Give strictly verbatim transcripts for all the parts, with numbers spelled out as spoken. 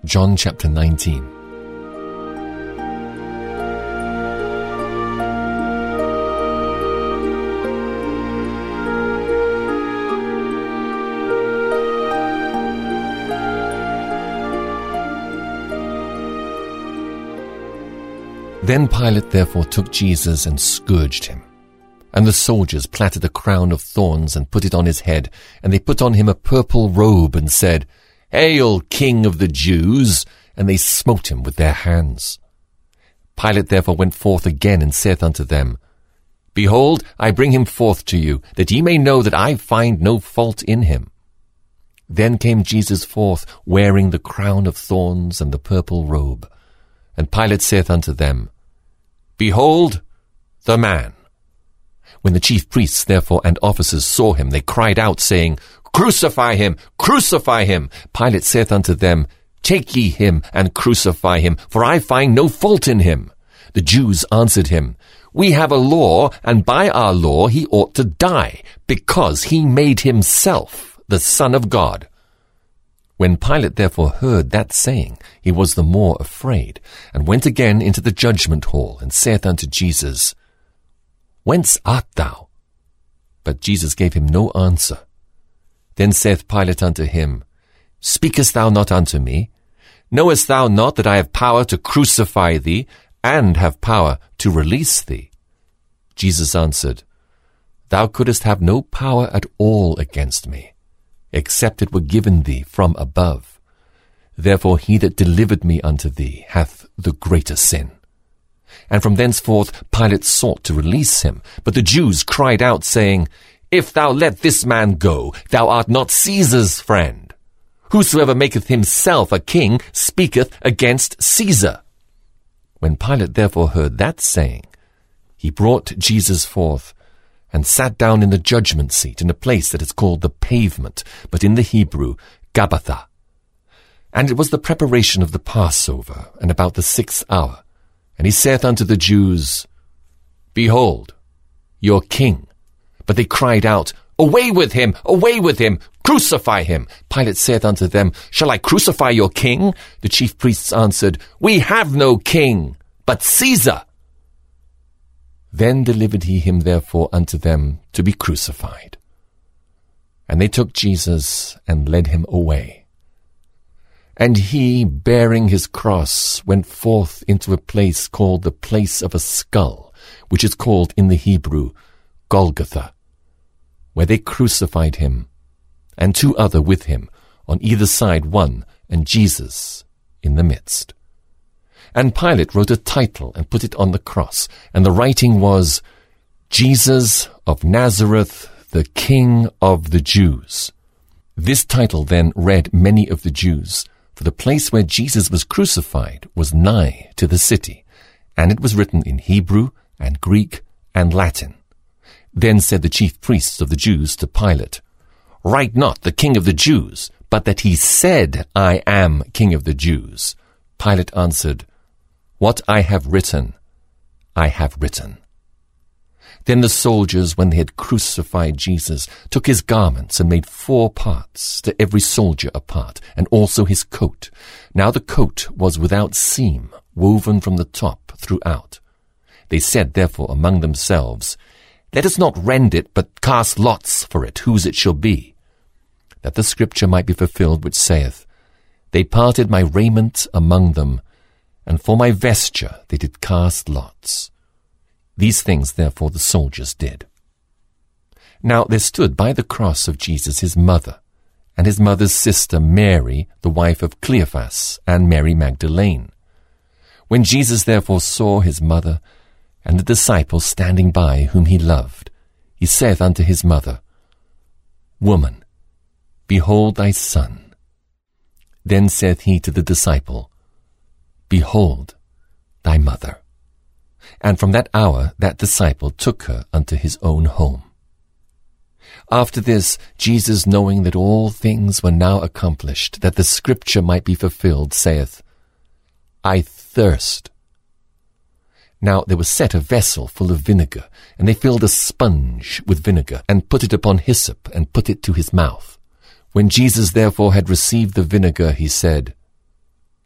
John chapter nineteen. Then Pilate therefore took Jesus and scourged him. And the soldiers plaited a crown of thorns and put it on his head, and they put on him a purple robe and said, Hail, King of the Jews! And they smote him with their hands. Pilate therefore went forth again and saith unto them, Behold, I bring him forth to you, that ye may know that I find no fault in him. Then came Jesus forth, wearing the crown of thorns and the purple robe. And Pilate saith unto them, Behold the man. When the chief priests therefore and officers saw him, they cried out, saying, Crucify him! Crucify him! Pilate saith unto them, Take ye him, and crucify him, for I find no fault in him. The Jews answered him, We have a law, and by our law he ought to die, because he made himself the Son of God. When Pilate therefore heard that saying, he was the more afraid, and went again into the judgment hall, and saith unto Jesus, Whence art thou? But Jesus gave him no answer. Then saith Pilate unto him, Speakest thou not unto me? Knowest thou not that I have power to crucify thee, and have power to release thee? Jesus answered, Thou couldest have no power at all against me, except it were given thee from above. Therefore he that delivered me unto thee hath the greater sin. And from thenceforth Pilate sought to release him. But the Jews cried out, saying, If thou let this man go, thou art not Caesar's friend. Whosoever maketh himself a king speaketh against Caesar. When Pilate therefore heard that saying, he brought Jesus forth, and sat down in the judgment seat in a place that is called the Pavement, but in the Hebrew, Gabbatha. And it was the preparation of the Passover, and about the sixth hour. And he saith unto the Jews, Behold, your king. But they cried out, Away with him! Away with him! Crucify him! Pilate saith unto them, Shall I crucify your king? The chief priests answered, We have no king, but Caesar. Then delivered he him therefore unto them to be crucified. And they took Jesus and led him away. And he, bearing his cross, went forth into a place called the place of a skull, which is called in the Hebrew Golgotha, where they crucified him, and two other with him, on either side one, and Jesus in the midst. And Pilate wrote a title and put it on the cross, and the writing was, Jesus of Nazareth, the King of the Jews. This title then read many of the Jews, for the place where Jesus was crucified was nigh to the city, and it was written in Hebrew and Greek and Latin. Then said the chief priests of the Jews to Pilate, Write not the King of the Jews, but that he said, I am King of the Jews. Pilate answered, What I have written, I have written. Then the soldiers, when they had crucified Jesus, took his garments and made four parts, to every soldier a part, and also his coat. Now the coat was without seam, woven from the top throughout. They said therefore among themselves, Let us not rend it, but cast lots for it, whose it shall be. That the scripture might be fulfilled which saith, They parted my raiment among them, and for my vesture they did cast lots. These things therefore the soldiers did. Now there stood by the cross of Jesus his mother, and his mother's sister Mary, the wife of Cleophas, and Mary Magdalene. When Jesus therefore saw his mother, and the disciple standing by whom he loved, he saith unto his mother, Woman, behold thy son. Then saith he to the disciple, Behold thy mother. And from that hour that disciple took her unto his own home. After this, Jesus, knowing that all things were now accomplished, that the scripture might be fulfilled, saith, I thirst. Now there was set a vessel full of vinegar, and they filled a sponge with vinegar, and put it upon hyssop, and put it to his mouth. When Jesus therefore had received the vinegar, he said,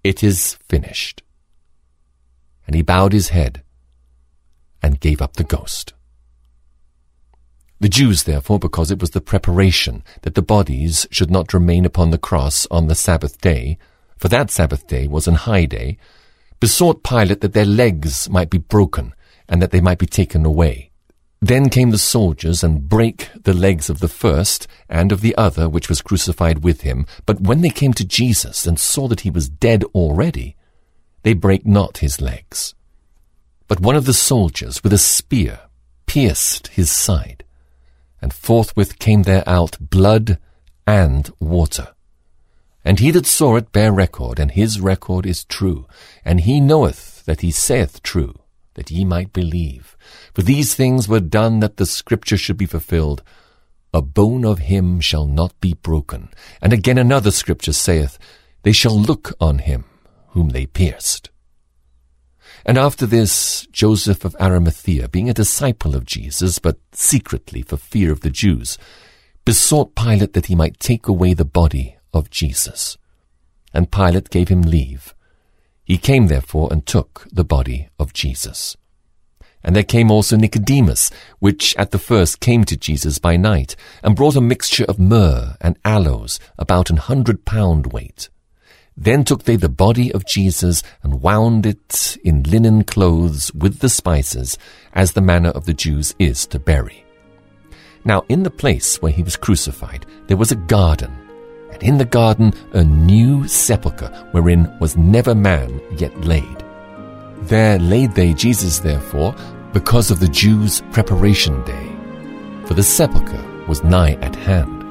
"It is finished." And he bowed his head and gave up the ghost. The Jews, therefore, because it was the preparation that the bodies should not remain upon the cross on the Sabbath day, for that Sabbath day was an high day, besought Pilate that their legs might be broken and that they might be taken away. Then came the soldiers and brake the legs of the first and of the other which was crucified with him. But when they came to Jesus and saw that he was dead already, they brake not his legs. But one of the soldiers with a spear pierced his side, and forthwith came there out blood and water. And he that saw it bare record, and his record is true, and he knoweth that he saith true, that ye might believe. For these things were done that the scripture should be fulfilled, A bone of him shall not be broken. And again another scripture saith, They shall look on him whom they pierced. And after this, Joseph of Arimathea, being a disciple of Jesus, but secretly for fear of the Jews, besought Pilate that he might take away the body of Jesus. And Pilate gave him leave. He came therefore and took the body of Jesus. And there came also Nicodemus, which at the first came to Jesus by night, and brought a mixture of myrrh and aloes, about an hundred pound weight. Then took they the body of Jesus, and wound it in linen clothes with the spices, as the manner of the Jews is to bury. Now in the place where he was crucified there was a garden, and in the garden a new sepulchre, wherein was never man yet laid. There laid they Jesus therefore, because of the Jews' preparation day, for the sepulchre was nigh at hand.